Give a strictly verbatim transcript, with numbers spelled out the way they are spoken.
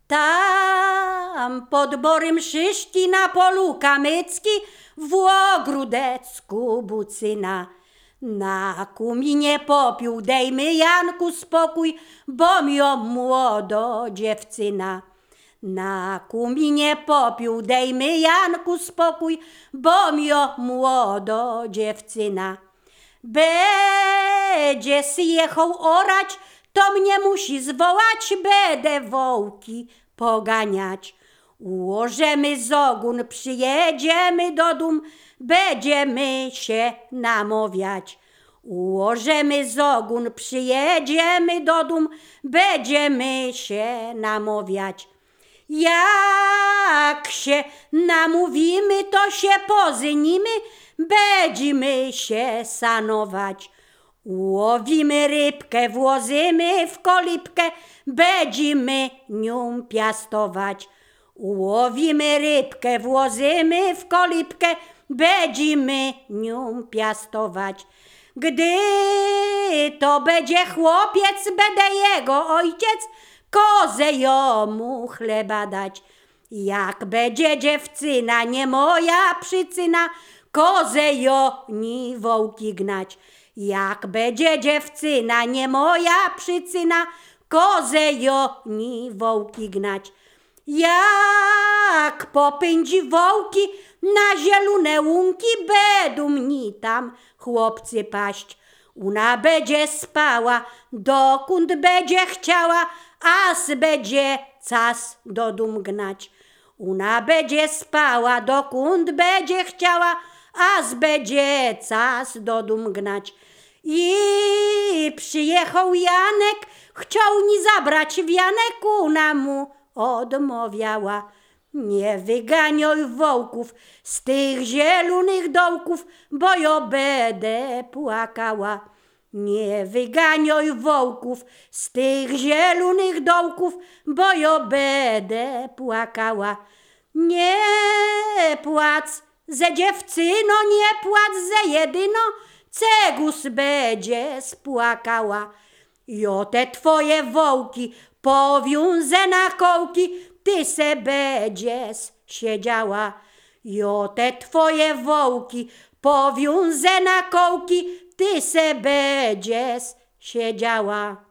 Tam pod borym szyszki na polu kamycki w ogródecku bucyna. Na kuminie popiół dejmy Janku spokój, bo mio młodo dziewczyna. Na kuminie popiół dejmy Janku spokój, bo mio młodo dziewczyna. Będzie jechał orać, to mnie musi zwołać, będę wołki poganiać. Ułożymy zogun, przyjedziemy do dum, będziemy się namawiać. Ułożymy zogun, przyjedziemy do dum, będziemy się namawiać. Jak się namówimy, to się pozynimy, będziemy się sanować. Ułowimy rybkę, włożymy w kolibkę, będziemy nią piastować. Ułowimy rybkę, włożymy w kolibkę, będziemy nią piastować. Gdy to będzie chłopiec, będę jego ojciec, kozę jomu chleba dać. Jak będzie dziewczyna, nie moja przyczyna, kozę jo ni wołki gnać. Jak będzie dziewczyna, nie moja przyczyna, kozę jo ni wołki gnać. Jak popędzi wołki na zielone łunki, będą mi tam chłopcy paść. Ona będzie spała, dokąd będzie chciała, aż będzie czas do dum gnać. Ona będzie spała, dokąd będzie chciała, aż będzie czas do dum gnać. I przyjechał Janek, chciał ni zabrać wianek, ona mu odmawiała. Nie wyganioj wołków z tych zielonych dołków, bo ja będę płakała. Nie wyganioj wołków z tych zielonych dołków, bo ja będę płakała. Nie płacz ze dziewczyno, nie płacz ze jedyno, cegus będzie spłakała. Jo te twoje wołki powiązę na kołki, ty se będziesz siedziała. Jo te twoje wołki powiązę na kołki, ty se będziesz siedziała.